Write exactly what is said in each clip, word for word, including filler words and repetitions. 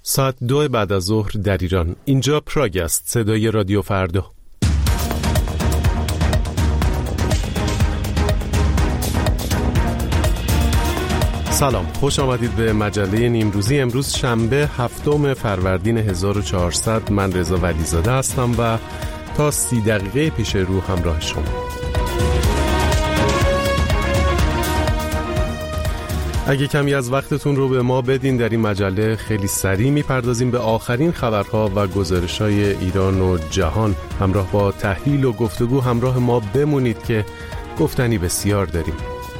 ساعت دو بعد از ظهر در ایران. اینجا پراگ است، صدای رادیو فردا. سلام، خوش آمدید به مجله نیمروزی. امروز شنبه هفتم فروردین هزار و چهارصد. من رضا ولیزاده هستم و تا سی دقیقه پیش رو همراه شما. اگه کمی از وقتتون رو به ما بدین، در این مجله خیلی سریع میپردازیم به آخرین خبرها و گزارش‌های ایران و جهان. همراه با تحلیل و گفتگو همراه ما بمونید که گفتنی بسیار داریم.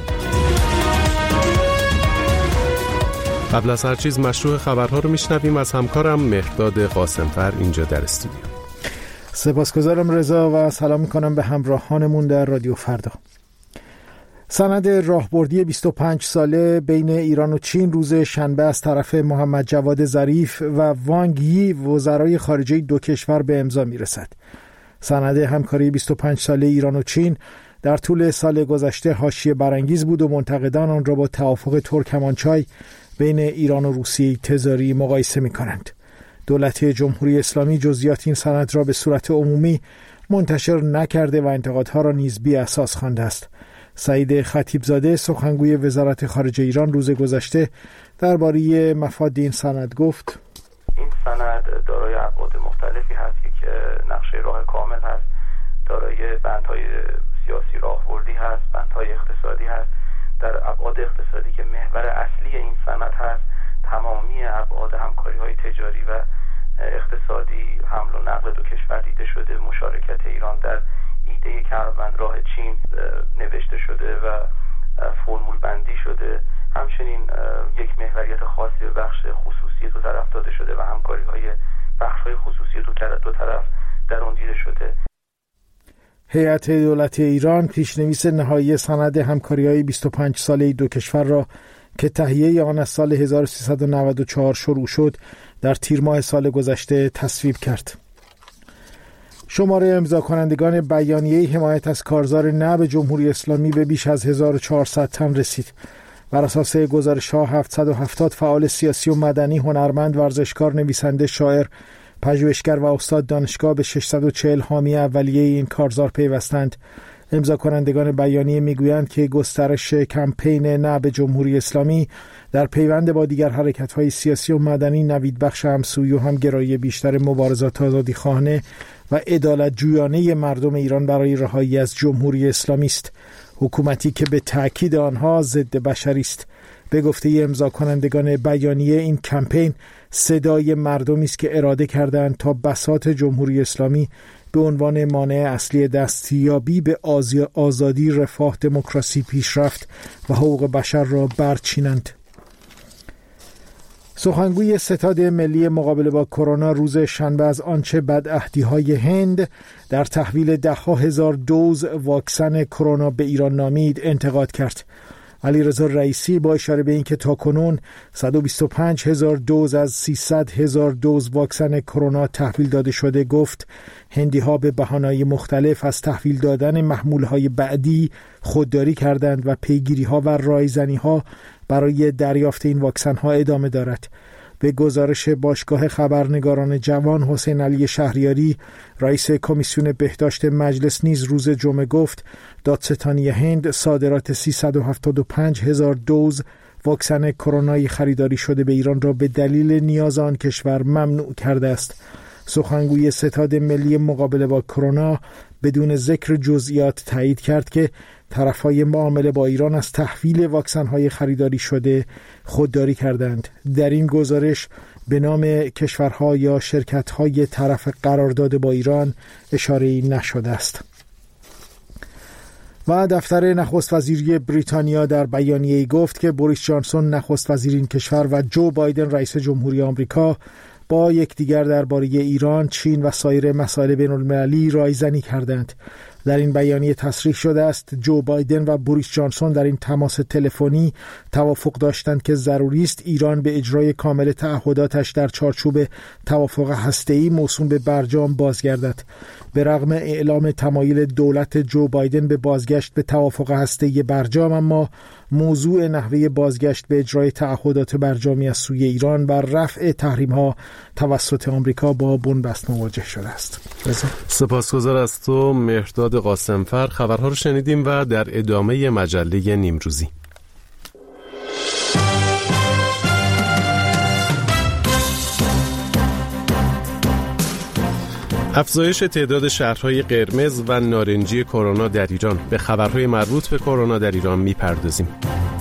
قبل از هر چیز مشروع خبرها رو میشنویم از همکارم مهرداد قاسمفر اینجا در استودیو. سپاسگزارم رضا و سلام میکنم به همراهانمون در رادیو فردا. سند راهبردی بیست و پنج ساله بین ایران و چین روز شنبه از طرف محمد جواد ظریف و وانگ یی وزرای خارجه دو کشور به امضا میرسد. سند همکاری بیست و پنج ساله ایران و چین در طول سال گذشته حاشیه برانگیز بود و منتقدان آن را با توافق ترکمانچای بین ایران و روسیه تزاری مقایسه می‌کنند. دولت جمهوری اسلامی جزئیات این سند را به صورت عمومی منتشر نکرده و انتقادها را نیز بی اساس خوانده است. سعید خطیبزاده سخنگوی وزارت خارجه ایران روز گذشته درباره مفاد این سند گفت: این سند دارای ابعاد مختلفی هست که نقشه راه کامل هست، دارای بندهای سیاسی راهبردی هست، بندهای اقتصادی هست. در ابعاد اقتصادی که محور اصلی این سند هست، تمامی ابعاد همکاری‌های تجاری و اقتصادی، حمل و نقل دو کشور دیده شده، مشارکت ایران در ایده کمربندراه چین نوشته شده و فرمول بندی شده. همچنین یک محوریت خاصی به بخش خصوصی دو طرف داده شده و همکاری‌های بخش‌های خصوصی دو طرف دو طرف در آن دیده شده. هیئت دولت ایران پیشنویس نهایی سند همکاری‌های بیست و پنج ساله دو کشور را که تهیه آن از سال هزار و سیصد و نود و چهار شروع شد در تیر ماه سال گذشته تصویب کرد. شماره امضا کنندگان بیانیه حمایت از کارزار نب جمهوری اسلامی به بیش از هزار و چهارصد تن رسید. بر اساس گزارش‌ها هفتصد و هفتاد فعال سیاسی و مدنی، هنرمند، ورزشکار، نویسنده، شاعر، پژوهشگر و استاد دانشگاه به ششصد و چهل حامی اولیه این کارزار پیوستند. امضا کنندگان بیانیه میگویند که گسترش کمپین نب جمهوری اسلامی در پیوند با دیگر حرکت‌های سیاسی و مدنی نویدبخش همسویی و همگرایی بیشتر مبارزات آزادیخواهانه و عدالت جویانه مردم ایران برای رهایی از جمهوری اسلامی است، حکومتی که به تأکید آنها ضد بشری است. به گفته امضا کنندگان بیانیه، این کمپین صدای مردمی است که اراده کردند تا بساط جمهوری اسلامی به عنوان مانع اصلی دستیابی به آزادی، رفاه، دموکراسی، پیشرفت و حقوق بشر را برچینند. سخنگوی ستاد ملی مقابله با کرونا روز شنبه از آنچه بدعهدی‌های هند در تحویل ده‌ها هزار دوز واکسن کرونا به ایران نامید انتقاد کرد. علیرضا رئیسی با اشاره به اینکه تاکنون صد و بیست و پنج هزار دوز از سیصد هزار دوز واکسن کرونا تحویل داده شده گفت هندی‌ها به بهانه‌های مختلف از تحویل دادن محمول‌های بعدی خودداری کردند و پیگیری‌ها و رایزنی‌ها برای دریافت این واکسن‌ها ادامه دارد. به گزارش باشگاه خبرنگاران جوان، حسین علی شهریاری رئیس کمیسیون بهداشت مجلس نیز روز جمعه گفت دادستانی هند صادرات سیصد و هفتاد و پنج هزار دوز واکسن کرونایی خریداری شده به ایران را به دلیل نیاز آن کشور ممنوع کرده است. سخنگوی ستاد ملی مقابله با کرونا بدون ذکر جزئیات تایید کرد که طرفهای معامله با ایران از تحویل واکسن‌های خریداری شده خودداری کردند. در این گزارش به نام کشورها یا شرکت‌های طرف قرارداد با ایران اشاره‌ای نشده است. و دفتر نخست وزیری بریتانیا در بیانیه‌ای گفت که بوریس جانسون نخست وزیر این کشور و جو بایدن رئیس جمهوری آمریکا با یکدیگر درباره ایران، چین و سایر مسائل بین‌المللی رایزنی کردند. در این بیانیه تصریح شده است جو بایدن و بوریس جانسون در این تماس تلفنی توافق داشتند که ضروری است ایران به اجرای کامل تعهداتش در چارچوب توافق هسته‌ای موسوم به برجام بازگردد. به رغم اعلام تمایل دولت جو بایدن به بازگشت به توافق هسته‌ای برجام، اما موضوع نحوه بازگشت به اجرای تعهدات برجامی از سوی ایران و رفع تحریم‌ها توسط آمریکا با بنبست مواجه شده است. سپاسگزار از تو مهرداد قاسمفر. خبرها رو شنیدیم و در ادامه مجله نیمروزی. افزایش تعداد شهرهای قرمز و نارنجی کرونا در ایران. به خبرهای مربوط به کرونا در ایران میپردازیم.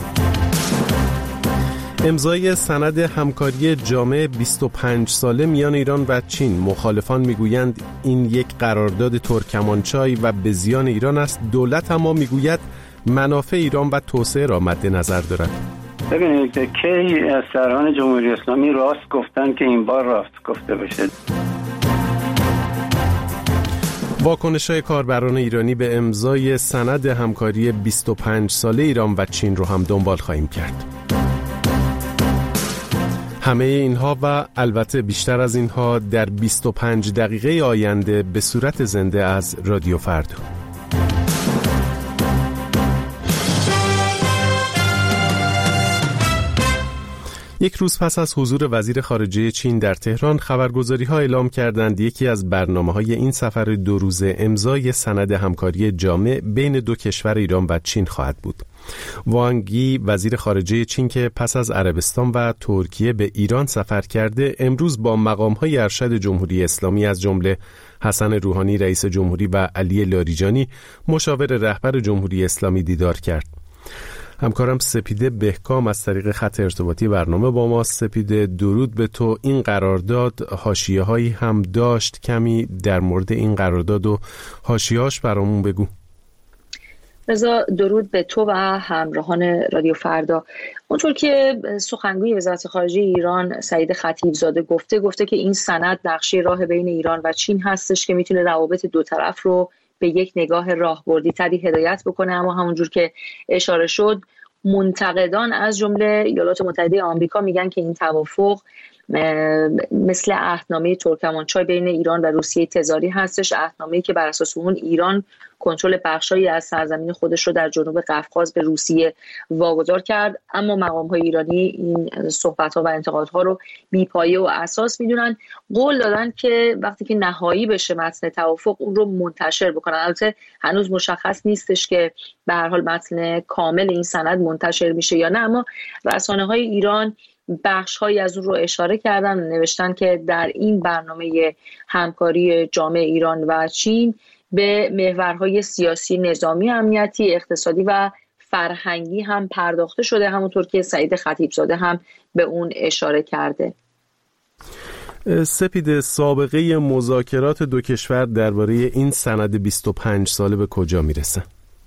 امضای سند همکاری جامع بیست و پنج ساله میان ایران و چین. مخالفان میگویند این یک قرارداد ترکمانچای و به زیان ایران است. دولت اما میگوید منافع ایران و توسعه را مد نظر دارد. ببینید کی از سران جمهوری اسلامی راست گفتن که این بار راست گفته بشه. واکنش‌های کاربران ایرانی به امضای سند همکاری بیست و پنج ساله ایران و چین رو هم دنبال خواهیم کرد. همه اینها و البته بیشتر از اینها در بیست و پنج دقیقه آینده به صورت زنده از رادیو فردا. یک روز پس از حضور وزیر خارجه چین در تهران، خبرگزاری‌ها اعلام کردند یکی از برنامه‌های این سفر دو روزه امضای سند همکاری جامع بین دو کشور ایران و چین خواهد بود. وانگ یی وزیر خارجه چین که پس از عربستان و ترکیه به ایران سفر کرده، امروز با مقام‌های ارشد جمهوری اسلامی از جمله حسن روحانی رئیس جمهوری و علی لاریجانی مشاور رهبر جمهوری اسلامی دیدار کرد. همکارم سپیده بهکام از طریق خط ارتباطی برنامه با ما. سپیده، درود به تو. این قرارداد حاشیه‌هایی هم داشت، کمی در مورد این قرارداد و حاشیه‌هاش برامون بگو. رضا، درود به تو و همراهان رادیو فردا. اونطور که سخنگوی وزارت خارجه ایران سعید خطیبزاده گفته گفته که این سند نقشه راه بین ایران و چین هستش که میتونه روابط دو طرف رو به یک نگاه راهبردی تری هدایت بکنه. اما همونجور که اشاره شد، منتقدان از جمله ایالات متحده آمریکا میگن که این توافق مثل عهدنامه ترکمانچای بین ایران و روسیه تزاری هستش، عهدنامه‌ای که بر اساس اون ایران کنترل بخشایی از سرزمین خودش رو در جنوب قفقاز به روسیه واگذار کرد. اما مقام‌های ایرانی این صحبت‌ها و انتقادها رو بی‌پایه و اساس می‌دونن. قول دادن که وقتی که نهایی بشه متن توافق اون رو منتشر بکنن. البته هنوز مشخص نیستش که به هر حال متن کامل این سند منتشر میشه یا نه، اما رسانه‌های ایران بخش‌هایی از اون رو اشاره کردن و نوشتن که در این برنامه همکاری جامع ایران و چین به محورهای سیاسی، نظامی، امنیتی، اقتصادی و فرهنگی هم پرداخته شده، همونطور که سعید خطیبزاده هم به اون اشاره کرده. سپید، سابقه مذاکرات دو کشور درباره این سند بیست و پنج ساله به کجا میرسه؟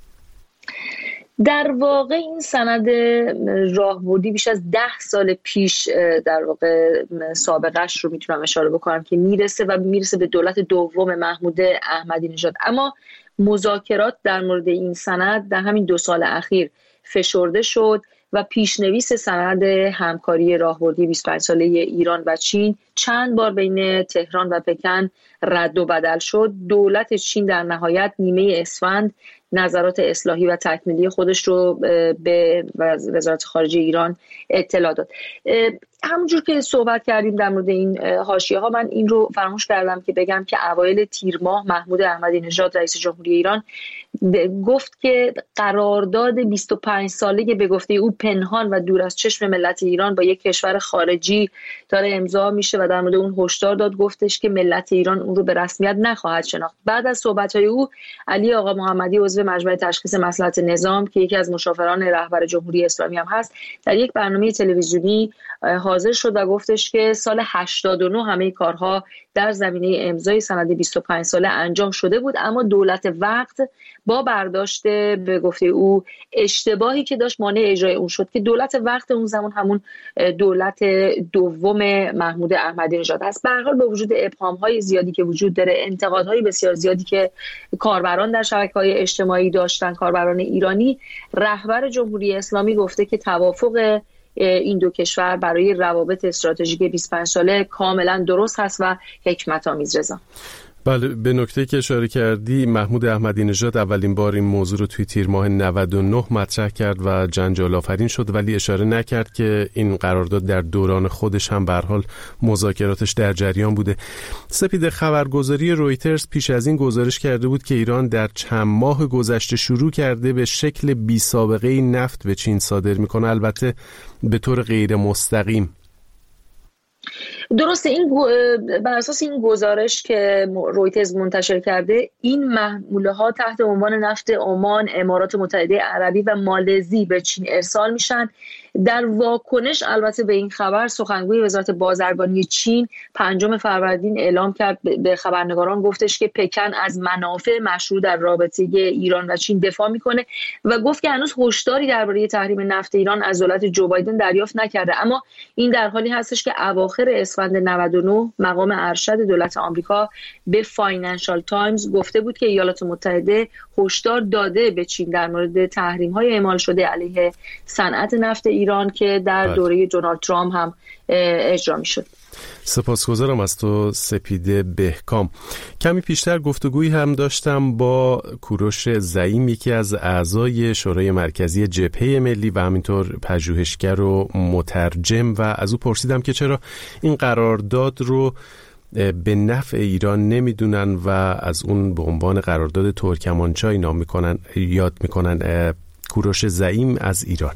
در واقع این سند راهبردی بیش از ده سال پیش در واقع سابقهش رو میتونم اشاره بکنم که میرسه و میرسه به دولت دوم محمود احمدی نژاد. اما مذاکرات در مورد این سند در همین دو سال اخیر فشرده شد و پیشنویس سند همکاری راهبردی بیست و پنج ساله ایران و چین چند بار بین تهران و پکن رد و بدل شد. دولت چین در نهایت نیمه اسفند نظرات اصلاحی و تکمیلی خودش رو به وزارت خارجه ایران اطلاع داد. همونجور که صحبت کردیم در مورد این حاشیه ها، من این رو فراموش کردم که بگم که اوایل تیر ماه محمود احمدی نژاد رئیس جمهوری ایران گفت که قرارداد بیست و پنج ساله به گفته او پنهان و دور از چشم ملت ایران با یک کشور خارجی داره امضا میشه و در مورد اون هشدار داد، گفتش که ملت ایران اون رو به رسمیت نخواهد شناخت. بعد از صحبت‌های او، علی آقا محمدی عضو مجمع تشخیص مصلحت نظام که یکی از مشاوران رهبر جمهوری اسلامی هم هست، در یک برنامه تلویزیونی حاضر شد و گفتش که سال هشتاد و نه همه کارها در زمینه امضای سند بیست و پنج ساله انجام شده بود، اما دولت وقت با برداشت به گفته او اشتباهی که داشت مانع اجرای اون شد که دولت وقت اون زمان همون دولت دوم محمود احمدی نژاد است. به هر حال با وجود ابهام‌های زیادی که وجود داره، انتقادهای بسیار زیادی که کاربران در شبکه‌های اجتماعی داشتن، کاربران ایرانی، رهبر جمهوری اسلامی گفته که توافق این دو کشور برای روابط استراتژیک بیست و پنج ساله کاملا درست هست و حکمت آمیز. رضا، بله، به نکته که اشاره کردی، محمود احمدی نژاد اولین بار این موضوع رو توی تیر ماه نود و نه مطرح کرد و جنجال آفرین شد، ولی اشاره نکرد که این قرارداد در دوران خودش هم به هر حال مذاکراتش در جریان بوده. سپید، خبرگزاری رویترز پیش از این گزارش کرده بود که ایران در چند ماه گذشته شروع کرده به شکل بی سابقه نفت به چین صادر میکنه، البته به طور غیر مستقیم. درسته، این بر اساس این گزارش که رویترز منتشر کرده، این محموله ها تحت عنوان نفت عمان، امارات متحده عربی و مالزی به چین ارسال میشن. در واکنش البته به این خبر، سخنگوی وزارت بازرگانی چین پنجم فروردین اعلام کرد، به خبرنگاران گفتش که پکن از منافع مشروع در رابطه ایران و چین دفاع میکنه و گفت که هنوز هشداری درباره تحریم نفت ایران از دولت جو بایدن دریافت نکرده، اما این در حالی هستش که اواخر اسفند نود و نه مقام ارشد دولت آمریکا به فاینانشال تایمز گفته بود که ایالات متحده هشدار داده به چین در مورد تحریم‌های اعمال شده علیه صنعت نفت ایران که در دوره دونالد ترامپ هم اجرا می‌شد. سپاسگزارم از تو سپید بهکام. کمی پیشتر گفتگویی هم داشتم با کوروش زعیم، یکی از اعضای شورای مرکزی جبهه ملی و همینطور پژوهشگر و مترجم، و از او پرسیدم که چرا این قرارداد رو به نفع ایران نمیدونن و از اون به عنوان قرارداد ترکمانچای نام میکنن، یاد میکنن. کوروش زعیم از ایران: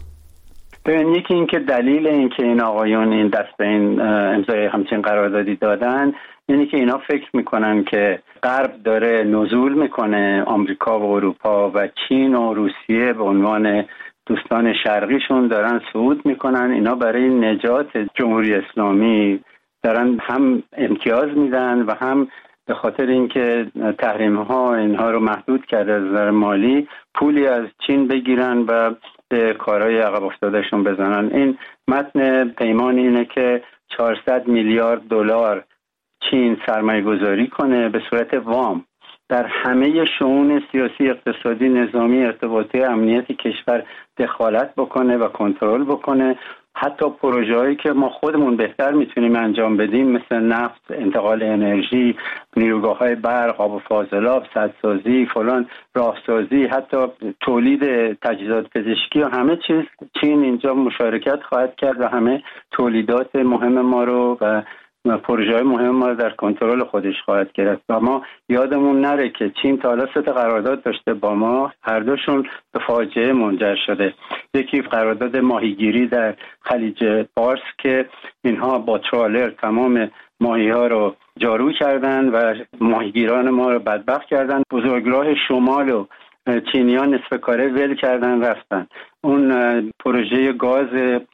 ببین، یکی این که دلیل این که این آقایون این دست به این امضای همچین قراردادی دادن، یعنی که اینا فکر میکنن که غرب داره نزول میکنه، آمریکا و اروپا و چین و روسیه به عنوان دوستان شرقیشون دارن صعود میکنن، اینا برای نجات جمهوری اسلامی دارن هم امتیاز میدن و هم به خاطر اینکه تحریم ها اینها رو محدود کرده از نظر مالی، پولی از چین بگیرن و به کارهای عقب افتادهشون بزنن. این متن پیمان اینه که چهارصد میلیارد دلار چین سرمایه گذاری کنه به صورت وام در همه شئون سیاسی، اقتصادی، نظامی، ارتباطی، امنیتی کشور دخالت بکنه و کنترل بکنه. حتی پروژه‌هایی که ما خودمون بهتر میتونیم انجام بدیم، مثل نفت، انتقال انرژی، نیروگاه‌های برق، آب و فاضلاب، سدسازی، فلان، راهسازی، حتی تولید تجهیزات پزشکی و همه چیز چین اینجا مشارکت خواهد کرد و همه تولیدات مهم ما رو و پروژه‌های مهم ما رو در کنترل خودش خواهد گرفت. و ما یادمون نره که چین تا حالا سه تا قرارداد داشته با ما، هر دوشون به فاجعه منجر شده. یکی قرارداد ماهیگیری در خلیج فارس که اینها با ترالر تمام ماهی‌ها رو جارو کردن و ماهیگیران ما رو بدبخت کردن. بزرگراه شمال و چینیان نصف کاره ول کردن رفتن. اون پروژه گاز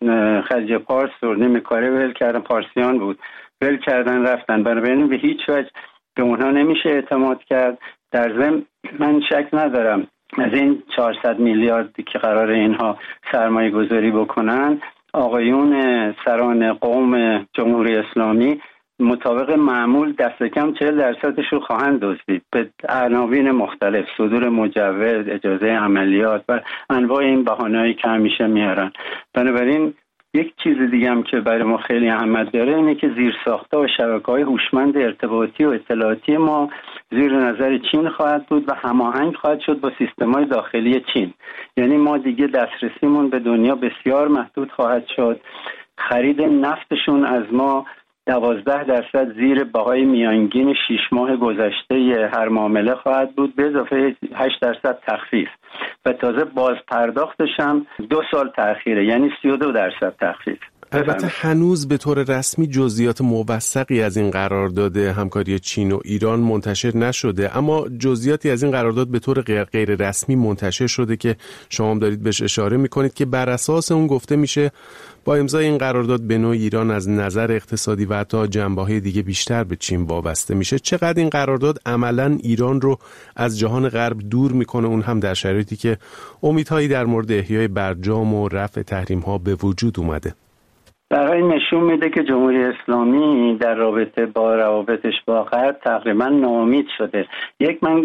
خلیج فارس رو نیمه کاره ول کردن، پارسیان بود، ول کردن رفتن. بنابراین به هیچ وجه به اونها نمیشه اعتماد کرد. در ضمن من شک ندارم از این چهارصد میلیاردی که قرار اینها سرمایه گذاری بکنن، آقایون سران قوم جمهوری اسلامی مطابق معمول دست کم چهل درصدش رو خواهند دزدید به عناوین مختلف، صدور مجوز، اجازه عملیات و انواع این بهانه‌ای که همیشه میارن. بنابراین یک چیز دیگه هم که برای ما خیلی اهمیت داره اینه که زیرساخت‌ها و شبکه‌های هوشمند ارتباطی و اطلاعاتی ما زیر نظر چین خواهد بود و هماهنگ خواهد شد با سیستم‌های داخلی چین. یعنی ما دیگه دسترسیمون به دنیا بسیار محدود خواهد شد. خرید نفتشون از ما دوازده درصد زیر بهای میانگین شش ماه گذشته هر معامله خواهد بود، به اضافه هشت درصد تخفیف و تازه باز پرداختش هم دو سال تأخیره، یعنی سی و دو درصد تخفیف. البته هنوز به طور رسمی جزئیات موثقی از این قرارداد همکاری چین و ایران منتشر نشده، اما جزئیاتی از این قرارداد به طور غیر, غیر رسمی منتشر شده که شما هم دارید بهش اشاره میکنید که بر اساس اون گفته میشه با امضای این قرارداد به نوعی ایران از نظر اقتصادی و حتی جنبه‌های دیگه بیشتر به چین وابسته میشه. چقدر این قرارداد عملاً ایران رو از جهان غرب دور میکنه، اون هم در شرایطی که امیدهایی در مورد احیای برجام و رفع تحریم‌ها به وجود اومده؟ برای نشون میده که جمهوری اسلامی در رابطه با روابطش با غرب تقریبا ناامید شده. یک من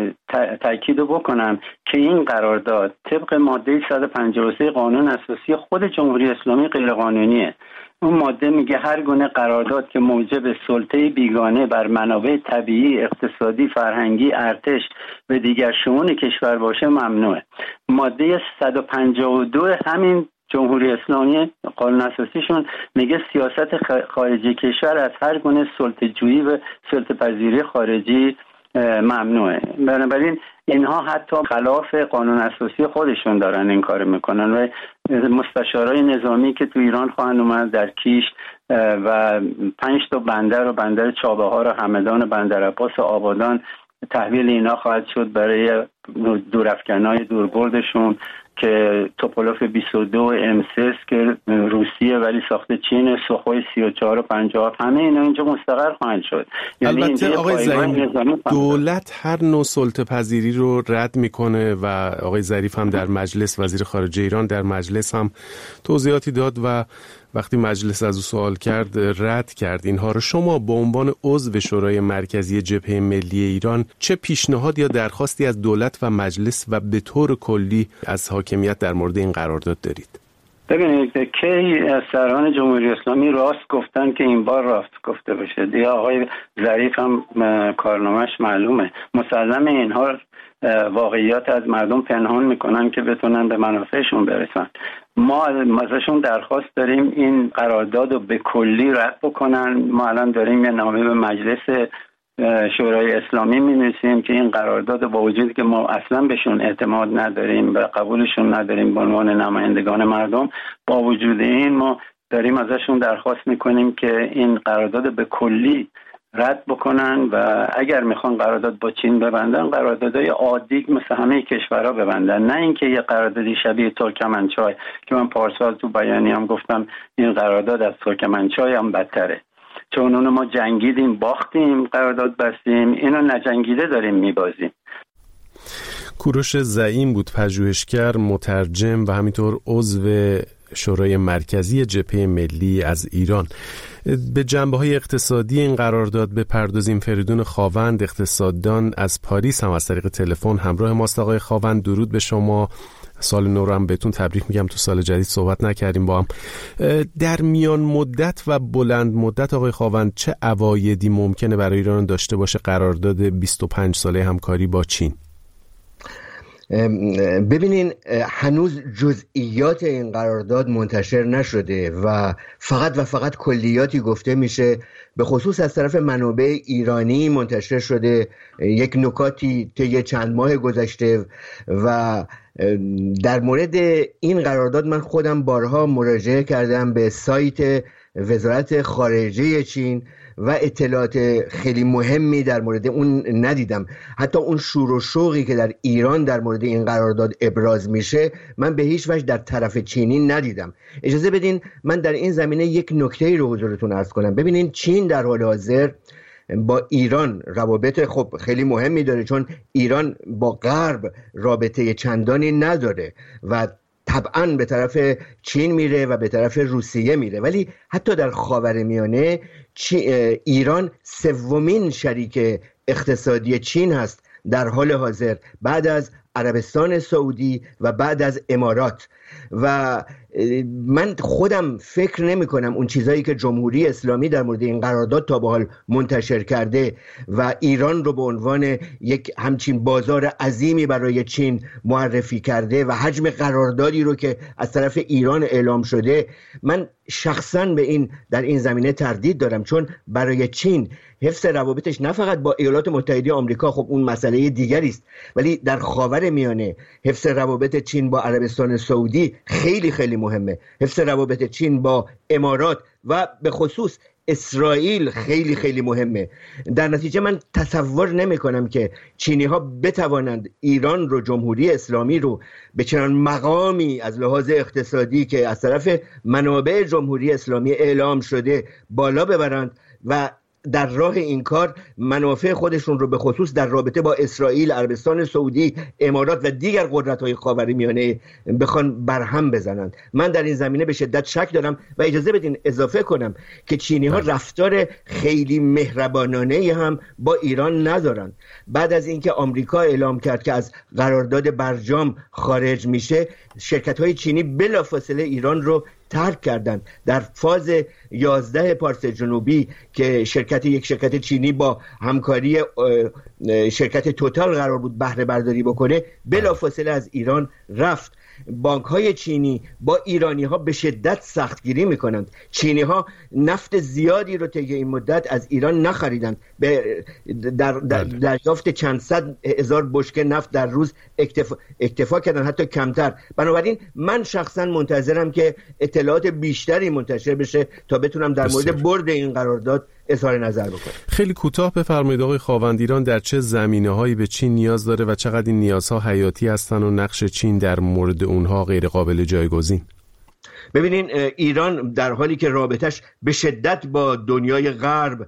تاکید بکنم که این قرارداد طبق ماده صد و پنجاه و سه قانون اساسی خود جمهوری اسلامی غیر قانونیه اون ماده میگه هر گونه قرارداد که موجب سلطه بیگانه بر منابع طبیعی، اقتصادی، فرهنگی، ارتش و دیگر شئون کشور باشه ممنوعه. ماده صد و پنجاه و دو همین جمهوری اسلامی قانون اساسیشون میگه سیاست خارجی کشور از هر گونه سلطه‌جویی و سلطه‌پذیری خارجی ممنوعه. بنابراین اینها حتی خلاف قانون اساسی خودشون دارن این کار میکنن و مستشارای نظامی که تو ایران خواهند اومد در کیش و پنج تا بندر و بندر چابهار و همدان و بندر عباس و آبادان تحویل اینا خواهد شد برای دورافکنای دوربردشون که توپولوف بیست و دو ام سه که روسیه ولی ساخت چین، سوخوی سی و چهار و پنجاه همه اینا اینجا مستقر خواهند شد. یعنی البته آقای زعیم دولت هر نوع سلطه پذیری رو رد میکنه و آقای ظریف هم در مجلس، وزیر خارجه ایران در مجلس هم توضیحاتی داد و وقتی مجلس از او سوال کرد رد کرد اینها رو. شما به عنوان عضو شورای مرکزی جبهه ملی ایران چه پیشنهاد یا درخواستی از دولت و مجلس و به طور کلی از حاکمیت در مورد این قرارداد دارید؟ ببینید کی سران جمهوری اسلامی راست گفتن که این بار راست گفته بشه. دیگه آقای ظریف هم کارنامه‌اش معلومه. مسلمه اینها واقعیات از مردم پنهان میکنن که بتونن به منافعشون برسن. ما ازشون درخواست داریم این قرارداد رو به کلی رد بکنن. ما الان داریم یه نامه به مجلس شورای اسلامی می‌نویسیم که این قرارداد با وجودی که ما اصلا بهشون اعتماد نداریم و قبولشون نداریم به عنوان نمایندگان مردم، با وجود این ما داریم ازشون درخواست میکنیم که این قرارداد به کلی رد بکنن و اگر میخوان قرارداد با چین ببندن قراردادهای عادی مثل همه کشورها ببندن، نه اینکه یه قراردادی شبیه ترکمنچای که من پارسال تو بیانیه‌ام هم گفتم این قرارداد از ترکمنچای هم بدتره، چون اونو ما جنگیدیم باختیم قرارداد بستیم، اینو نجنگیده داریم میبازیم. کوروش زعیم بود، پژوهشگر، مترجم و همینطور عضو شورای مرکزی جبهه ملی از ایران. به جنبه‌های اقتصادی این قرارداد بپردازیم. فریدون خاوند، اقتصاددان از پاریس، هم از طریق تلفن همراه ماست. آقای خاوند درود به شما، سال نو رو هم بهتون تبریک میگم. تو سال جدید صحبت نکردیم با هم. در میان مدت و بلند مدت آقای خاوند چه عوایدی ممکنه برای ایران داشته باشه قرارداد بیست و پنج ساله همکاری با چین؟ ببینین هنوز جزئیات این قرارداد منتشر نشده و فقط و فقط کلیاتی گفته میشه، به خصوص از طرف منابع ایرانی منتشر شده یک نکاتی طی چند ماه گذشته و در مورد این قرارداد من خودم بارها مراجعه کردم به سایت وزارت خارجه چین و اطلاعات خیلی مهمی در مورد اون ندیدم. حتی اون شور و شوقی که در ایران در مورد این قرارداد ابراز میشه من به هیچ وجه در طرف چینی ندیدم. اجازه بدین من در این زمینه یک نکته‌ای رو حضورتون عرض کنم. ببینین چین در حال حاضر با ایران روابط خب خیلی مهمی داره، چون ایران با غرب رابطه چندانی نداره و طبعاً به طرف چین میره و به طرف روسیه میره، ولی حتی در خاورمیانه ایران سومین شریک اقتصادی چین هست در حال حاضر بعد از عربستان سعودی و بعد از امارات. و من خودم فکر نمی کنم اون چیزایی که جمهوری اسلامی در مورد این قرارداد تا به حال منتشر کرده و ایران رو به عنوان یک همچین بازار عظیمی برای چین معرفی کرده و حجم قراردادی رو که از طرف ایران اعلام شده، من شخصا به این در این زمینه تردید دارم، چون برای چین حفظ روابطش نه فقط با ایالات متحده آمریکا، خب اون مسئله دیگری است، ولی در خاورمیانه حفظ روابط چین با عربستان سعودی خیلی خیلی مهمه. حفظ روابط چین با امارات و به خصوص اسرائیل خیلی خیلی مهمه. در نتیجه من تصور نمی کنم که چینی ها بتوانند ایران رو، جمهوری اسلامی رو به چنان مقامی از لحاظ اقتصادی که از طرف منابع جمهوری اسلامی اعلام شده بالا ببرند و در راه این کار منافع خودشون رو به خصوص در رابطه با اسرائیل، عربستان سعودی، امارات و دیگر قدرت‌های خاورمیانه بخوان برهم بزنند. من در این زمینه به شدت شک دارم و اجازه بدین اضافه کنم که چینی‌ها رفتار خیلی مهربانانه‌ای هم با ایران ندارن. بعد از اینکه آمریکا اعلام کرد که از قرارداد برجام خارج میشه، شرکت‌های چینی بلافاصله ایران رو ترک کردند. در فاز یازده پارس جنوبی که شرکت یک شرکت چینی با همکاری شرکت توتال قرار بود بهره برداری بکنه، بلافاصله از ایران رفت. بانک های چینی با ایرانی ها به شدت سختگیری میکنند. چینی ها نفت زیادی رو طی این مدت از ایران نخریدند، به در دریافت چند صد هزار بشکه نفت در روز اکتفا, اکتفا کردن، حتی کمتر. بنابراین من شخصا منتظرم که اطلاعات بیشتری منتشر بشه تا بتونم در مورد برد این قرارداد اظهار نظر بکنم. خیلی کوتاه بفرمایید آقای خاوند، ایران در چه زمینه‌هایی به چین نیاز داره و چقدر این نیازها حیاتی هستن و نقش چین در مورد اونها غیر قابل جایگزین؟ ببینین، ایران در حالی که رابطش به شدت با دنیای غرب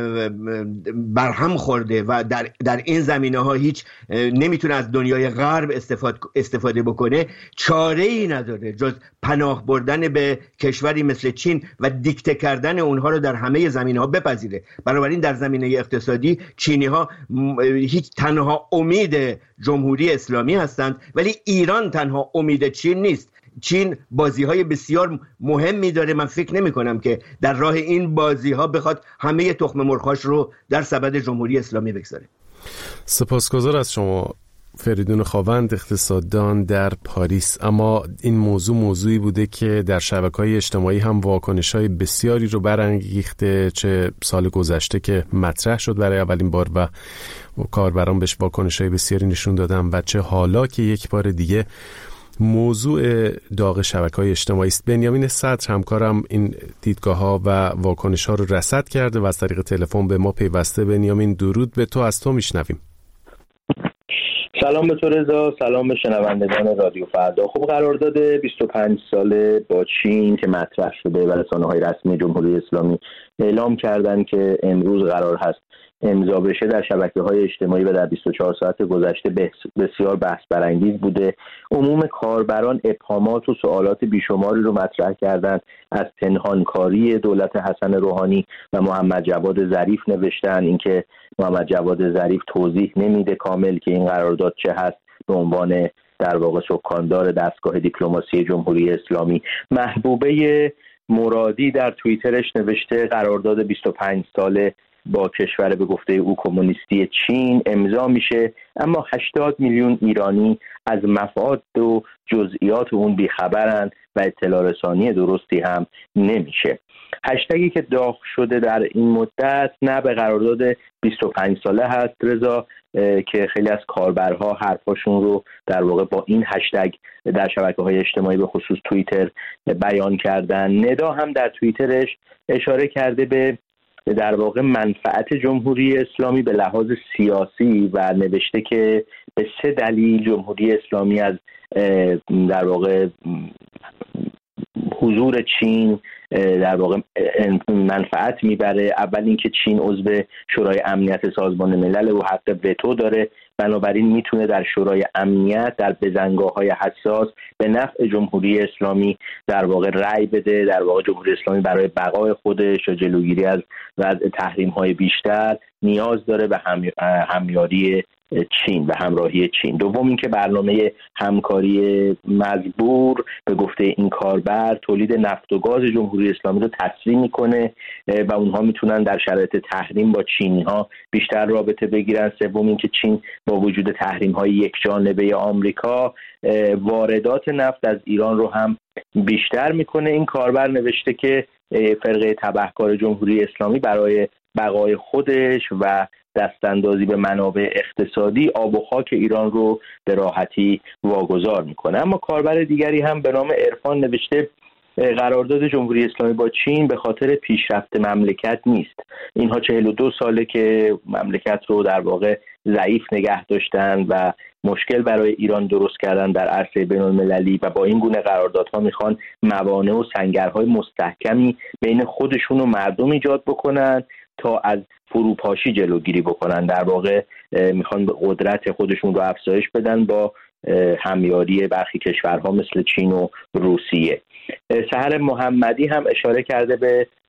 برهم خورده و در, در این زمینه ها هیچ نمیتونه از دنیای غرب استفاده, استفاده بکنه، چاره ای نداره جز پناه بردن به کشوری مثل چین و دیکته کردن اونها رو در همه زمینه ها بپذیره. بنابراین در زمینه اقتصادی چینی ها هیچ تنها امید جمهوری اسلامی هستند، ولی ایران تنها امید چین نیست. چین بازی‌های بسیار مهمی داره. من فکر نمی‌کنم که در راه این بازی‌ها بخواد همه تخم مرغ‌هاش رو در سبد جمهوری اسلامی بگذاره. سپاسگزار از شما فریدون خاوند، اقتصاددان در پاریس. اما این موضوع موضوعی بوده که در شبکه‌های اجتماعی هم واکنش‌های بسیاری رو برانگیخته، چه سال گذشته که مطرح شد برای اولین بار و کاربران بهش واکنش‌های بسیاری نشون دادن و چه حالا که یک بار دیگه موضوع داغ شبکه‌های اجتماعی است. بنیامین صدر همکارم این دیدگاه‌ها و واکنش‌ها رو رصد کرده و از طریق تلفن به ما پیوسته. بنیامین، درود به تو، از تو میشنویم. سلام به تو رضا، سلام به شنوندگان رادیو فردا. خب قرارداد بیست و پنج ساله با چین که مطرح شده و رسانه‌های رسمی جمهوری اسلامی اعلام کردن که امروز قرار هست امضا بشه، در شبکه‌های اجتماعی و در بیست و چهار ساعت گذشته بسیار بحث برانگیز بوده. عموم کاربران ابهامات و سوالات بیشماری رو مطرح کردند. از پنهانکاری دولت حسن روحانی و محمد جواد ظریف نوشتن، اینکه محمد جواد ظریف توضیح نمیده کامل که این قرارداد چه هست به عنوان در واقع سکاندار دستگاه دیپلماسی جمهوری اسلامی. محبوبه مرادی در توییترش نوشته قرارداد بیست و پنج ساله با کشور به گفته او کمونیستی چین امضا میشه، اما هشتاد میلیون ایرانی از مفاد و جزئیات اون بیخبرن و اطلاع رسانی درستی هم نمیشه. هشتگی که داغ شده در این مدت نه به قرارداد بیست و پنج ساله هست رضا، که خیلی از کاربرها حرفاشون رو در واقع با این هشتگ در شبکه‌های اجتماعی به خصوص توییتر بیان کردن. ندا هم در توییترش اشاره کرده به در واقع منفعت جمهوری اسلامی به لحاظ سیاسی و نوشته که به سه دلیل جمهوری اسلامی از در واقع حضور چین در واقع منفعت میبره. اول اینکه چین عضو شورای امنیت سازمان ملل و حق وتو داره، بنابراین میتونه در شورای امنیت در بزنگاه‌های حساس به نفع جمهوری اسلامی در واقع رأی بده. در واقع جمهوری اسلامی برای بقای خودش و جلوگیری از وضع تحریم‌های بیشتر نیاز داره به همیاری چین و همراهی چین. دوم اینکه برنامه همکاری مزبور به گفته این کاربر تولید نفت و گاز جمهوری اسلامی رو تسریع میکنه و اونها میتونن در شرایط تحریم با چینی ها بیشتر رابطه بگیرن. سوم اینکه چین با وجود تحریم های یک جانبه آمریکا واردات نفت از ایران رو هم بیشتر میکنه. این کاربر نوشته که فرقه تبهکار جمهوری اسلامی برای بقای خودش و دستاندازی به منابع اقتصادی آب و خاک ایران رو به راحتی واگذار میکنه. اما کاربر دیگری هم به نام عرفان نوشته قرارداد جمهوری اسلامی با چین به خاطر پیشرفت مملکت نیست. اینها چهل و دو ساله که مملکت رو در واقع ضعیف نگه داشتن و مشکل برای ایران درست کردن در عرصه بین المللی و با این گونه قراردادها میخوان موانع و سنگرهای مستحکمی بین خودشون و مردم ایجاد بکنن تا از فروپاشی جلوگیری بکنن. در واقع میخوان به قدرت خودشون رو افزایش بدن با همیاری برخی کشورها مثل چین و روسیه. سحر محمدی هم اشاره کرده به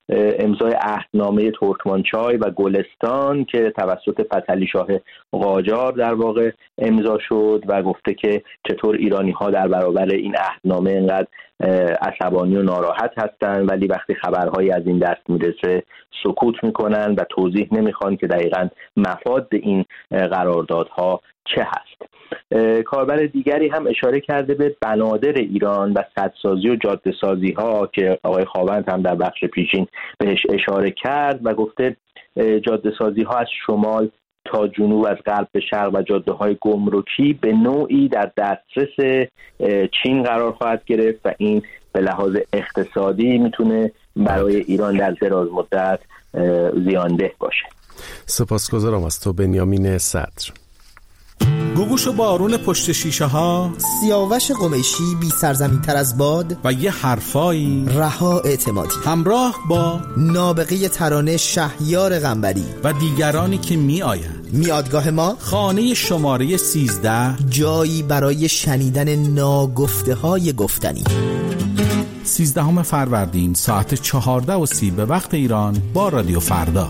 امضای عهدنامه ترکمانچای و گلستان که توسط فتحعلی شاه قاجار در واقع امضا شد و گفته که چطور ایرانی ها در برابر این عهدنامه اینقدر عصبانی و ناراحت هستن ولی وقتی خبرهایی از این دست میرسه سکوت میکنن و توضیح نمیخوان که دقیقاً مفاد این قراردادها چه هست. کاربر دیگری هم اشاره کرده به بنادر ایران و سدسازی و جاده سازی ها که آقای خاوند هم در بخش پیشین بهش اشاره کرد و گفته جاده سازی ها از شمال تا جنوب، از غرب به شرق و جاده های گمرکی به نوعی در دسترس چین قرار خواهد گرفت و این به لحاظ اقتصادی میتونه برای ایران در دراز مدت زیانده باشه. سپاسگزارم از تو بنیامین صدر. گوگوش و بارون پشت شیشه ها، سیاوش قمیشی بی سرزمین تر از باد و یه حرفایی رها اعتمادی، همراه با نابغه ترانه شهیار قنبری و دیگرانی که می آیند. میادگاه ما خانه شماره سیزده، جایی برای شنیدن ناگفته های گفتنی. سیزدهم فروردین ساعت چهارده و سی به وقت ایران با رادیو فردا.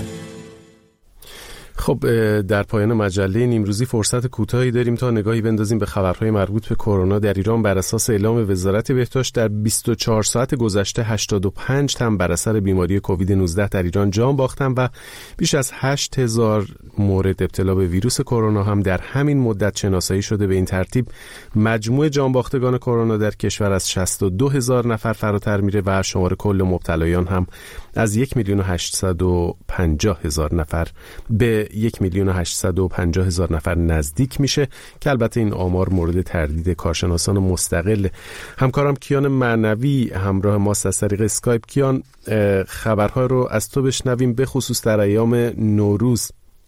خب در پایان مجله نیمروزی فرصت کوتاهی داریم تا نگاهی بندازیم به خبرهای مربوط به کرونا در ایران. بر اساس اعلام وزارت بهداشت در بیست و چهار ساعت گذشته هشتاد و پنج تن بر اثر بیماری کووید نوزده در ایران جان باختن و بیش از هشت هزار مورد ابتلا به ویروس کرونا هم در همین مدت شناسایی شده. به این ترتیب مجموع جان باختگان کرونا در کشور از شصت و دو هزار نفر فراتر میره و شمار کل مبتلایان هم از یک میلیون و هشتصد و پنجاه هزار نفر به یک میلیون و هشتصد و پنجاه هزار نفر نزدیک میشه که البته این آمار مورد تردید کارشناسان مستقل. همکارم کیان معنوی همراه ماست از طریق اسکایپ. کیان، خبرها رو از تو بشنویم به خصوص در ایام نوروز.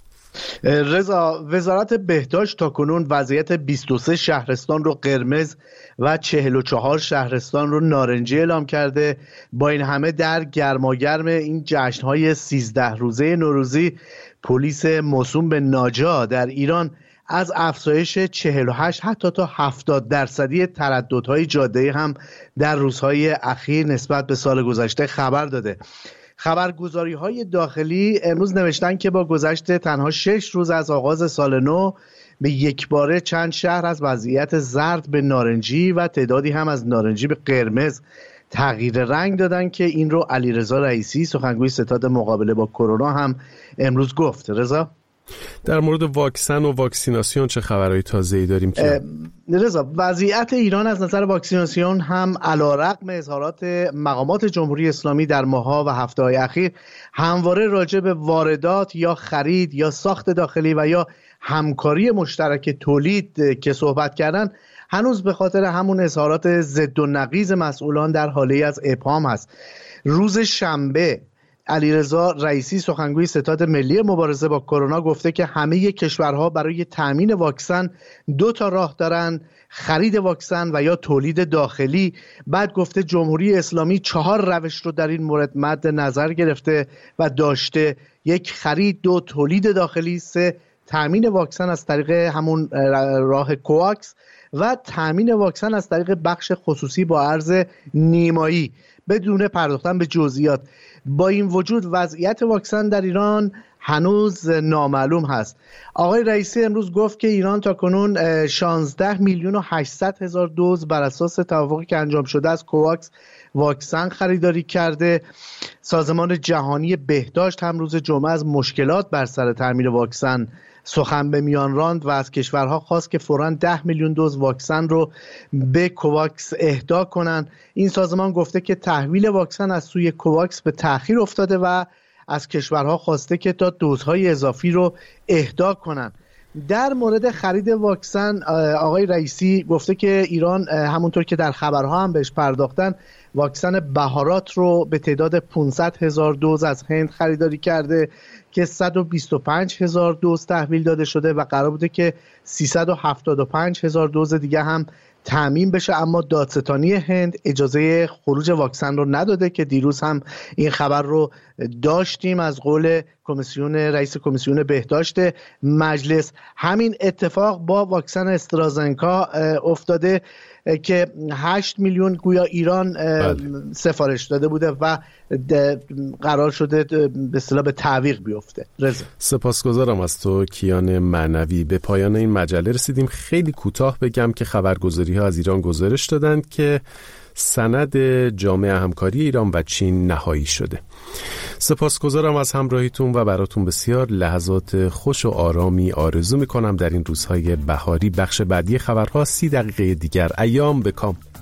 رضا، وزارت بهداشت تاکنون وضعیت بیست و سه شهرستان رو قرمز و چهل و چهار شهرستان رو نارنجی اعلام کرده. با این همه در گرماگرم این جشن‌های سیزده روزه نوروزی، پلیس موسوم به ناجا در ایران از افزایش چهل و هشت حتی تا هفتاد درصدی ترددهای جاده‌ای هم در روزهای اخیر نسبت به سال گذشته خبر داده. خبرگزاری‌های داخلی امروز نوشتن که با گذشت تنها شش روز از آغاز سال نو به یک باره چند شهر از وضعیت زرد به نارنجی و تعدادی هم از نارنجی به قرمز تغییر رنگ دادن که این رو علیرضا رئیسی سخنگوی ستاد مقابله با کرونا هم امروز گفت. رضا، در مورد واکسن و واکسیناسیون چه خبرهای تازه‌ای داریم که رضا؟ وضعیت ایران از نظر واکسیناسیون هم علیرغم اظهارات مقامات جمهوری اسلامی در ماه‌ها و هفته‌های اخیر همواره راجع به واردات یا خرید یا ساخت داخلی و یا همکاری مشترک تولید که صحبت کردن، هنوز به خاطر همون اظهارات ضد و نقیض مسئولان در حاله از ابهام هست. روز شنبه علیرضا رئیسی سخنگوی ستاد ملی مبارزه با کرونا گفته که همه کشورها برای تامین واکسن دو تا راه دارن: خرید واکسن و یا تولید داخلی. بعد گفته جمهوری اسلامی چهار روش رو در این مورد مد نظر گرفته و داشته: یک، خرید; دو، تولید داخلی; سه، تامین واکسن از طریق همون راه کوواکس و تامین واکسن از طریق بخش خصوصی با ارز نیمایی بدون پرداختن به جزئیات. با این وجود وضعیت واکسن در ایران هنوز نامعلوم هست. آقای رئیسی امروز گفت که ایران تا کنون شانزده میلیون و هشتصد هزار دوز بر اساس توافقی که انجام شده از کوواکس واکسن خریداری کرده. سازمان جهانی بهداشت هم روز جمعه از مشکلات بر سر تامین واکسن سخن به میان راند و از کشورها خواست که فوراً ده میلیون دوز واکسن رو به کوواکس اهدا کنند. این سازمان گفته که تحویل واکسن از سوی کوواکس به تأخیر افتاده و از کشورها خواسته که تا دوزهای اضافی رو اهدا کنند. در مورد خرید واکسن آقای رئیسی گفته که ایران همونطور که در خبرها هم بهش پرداختن واکسن بهارات رو به تعداد پانصد هزار دوز از هند خریداری کرده که صد و بیست و پنج هزار دوز تحویل داده شده و قرار بوده که سیصد و هفتاد و پنج هزار دوز دیگه هم تامین بشه، اما دادستانی هند اجازه خروج واکسن رو نداده که دیروز هم این خبر رو داشتیم از قول کمیسیون رئیس کمیسیون بهداشت مجلس. همین اتفاق با واکسن استرازنکا افتاده که هشت میلیون گویا ایران بله. سفارش داده بوده و قرار شده به اصطلاح به تعویق بیفته. رضا سپاسگزارم از تو کیان معنوی. به پایان این مجله رسیدیم. خیلی کوتاه بگم که خبرگزاری ها از ایران گزارش دادند که سند جامع همکاری ایران و چین نهایی شده. سپاسگزارم از همراهیتون و براتون بسیار لحظات خوش و آرامی آرزو میکنم در این روزهای بهاری. بخش بعدی خبرها سی دقیقه دیگر. ایام بکام.